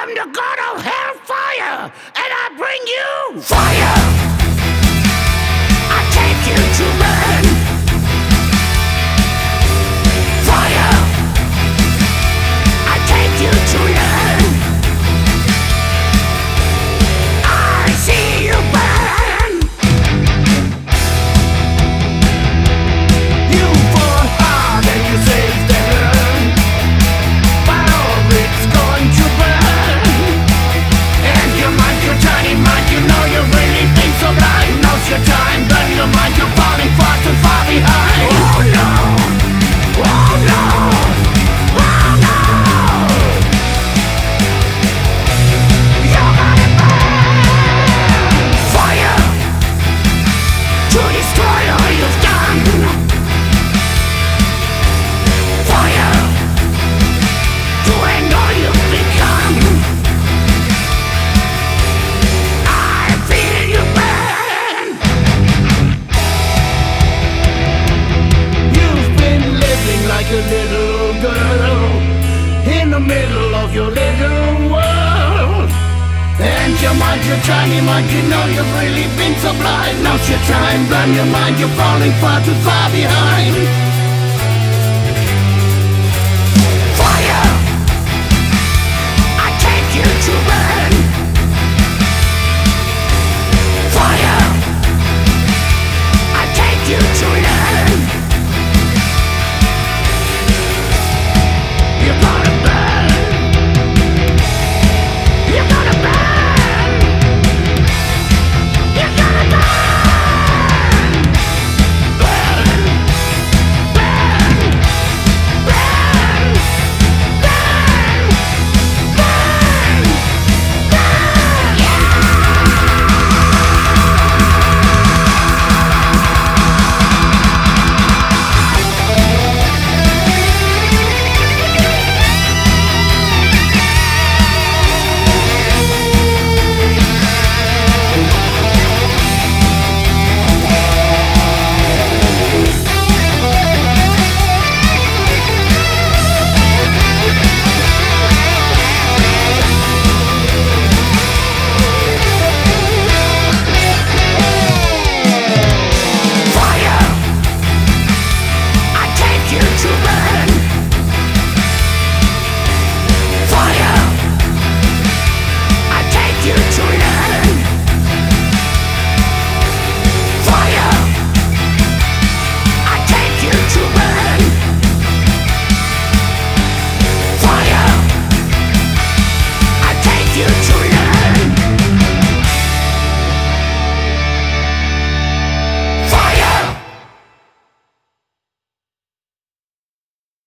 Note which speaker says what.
Speaker 1: am the god of hellfire, and I bring you fire. I take you to burn. Fire. I take you to learn. I see you burn. You fought hard and you saved them. But all it's going to burn. And your mind, your tiny mind, you know you really think so blind. Now's your time, burn your mind, you're falling far too far behind. Oh no, oh no, oh no. You're gonna burn. Fire to destroy all you've done. Fire to end all you've become. I feel you burn. You've been living like a little girl in the middle of your little world. And your mind, your tiny mind, you know you've really been so blind. Now's your time, burn your mind, you're falling far too far behind.